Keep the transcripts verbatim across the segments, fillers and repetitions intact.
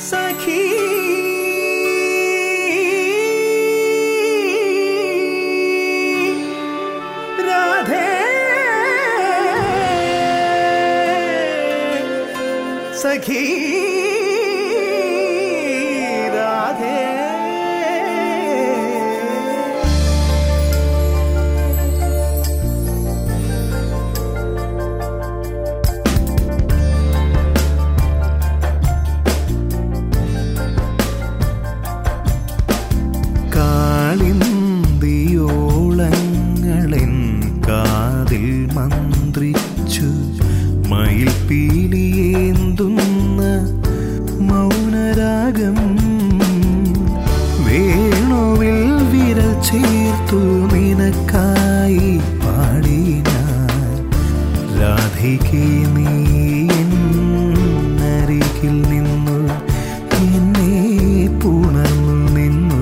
സഖി രാധേ സഖി രാധേ കാളിന്തിയോളങ്ങളെൻ കാതിൽ മന്ത്രിച്ചു മയിൽ പീലിയേന്തുന്ന മൗനരാഗം വേണുവിൽ വിരൽ ചേർത്തു നിനക്കായി പാടി ഞാൻ രാധികേ നീ എന്നരികിൽ നിന്നു എന്നെ പുണർന്നു നിന്നു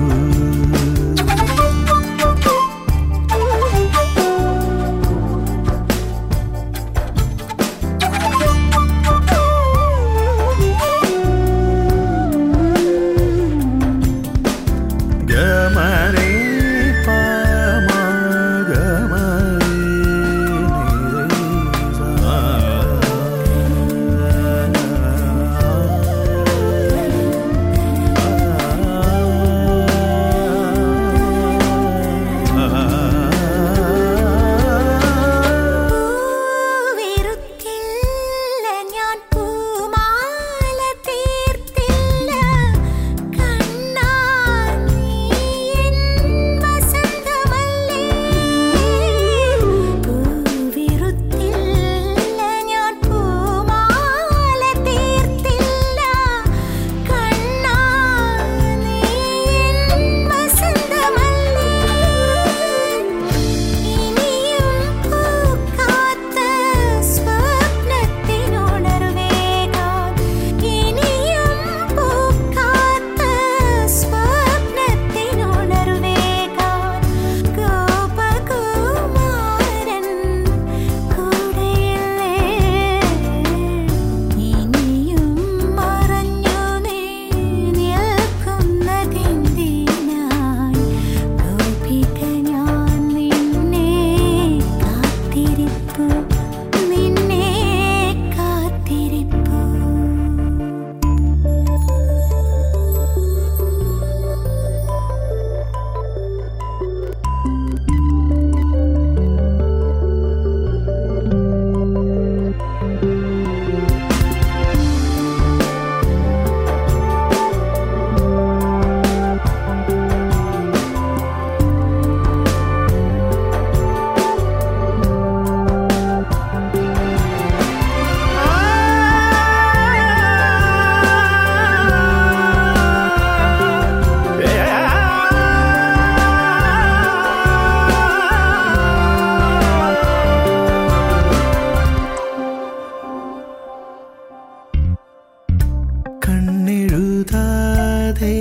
കണ്ണെഴുതാതെ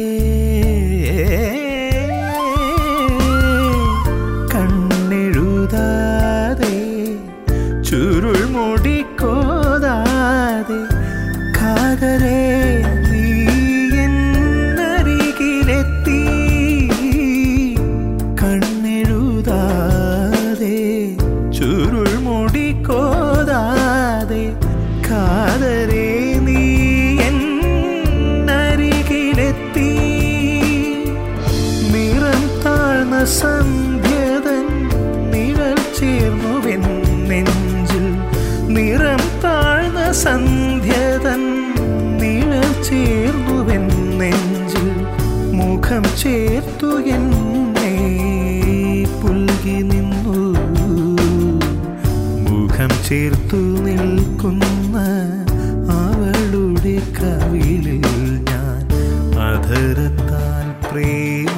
കണ്ണെഴുതാതെ ചുരുൾ മുടിക്കോതാതെ കാതരേ നീ എന്നരികിലെത്തി കണ്ണെഴുതാതെ ചുരുൾ മുടിക്കോതാതെ കാതരേ സന്ധ്യതൻ നിഴൽ ചേർന്നുവെൻ നെഞ്ചിൽ നിറം താഴ്ന്ന സന്ധ്യതൻ നിഴൽ ചേർന്നുവെൻ നെഞ്ചിൽ മുഖം ചേർത്തു എന്നെ പുൽകി നിന്നു മുഖം ചേർത്തു നിൽക്കുന്ന അവളുടെ കവിളിൽ ഞാൻ അധരത്താൽ പ്രേമ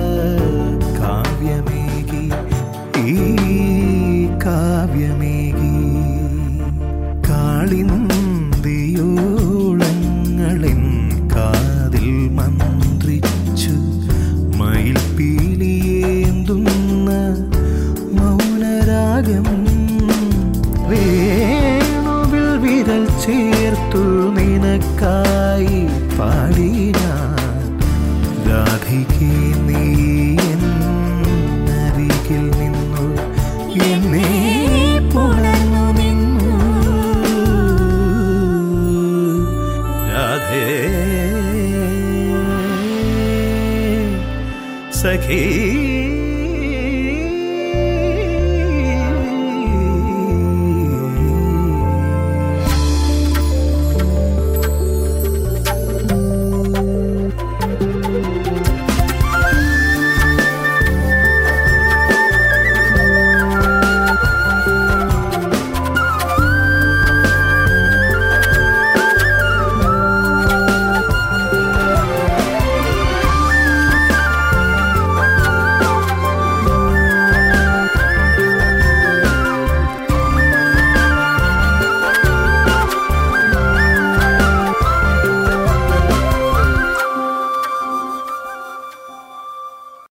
കാവ്യമേകി ഈ കാവ്യമേകി കാളിന്തിയോളങ്ങളെൻ കാതിൽ മന്ത്രിച്ചു മയിൽ പീലിയേന്തുന്ന മൗനരാഗം വേണുവിൽ വിരൽ ചേർത്തു നിനക്കായി സഖീ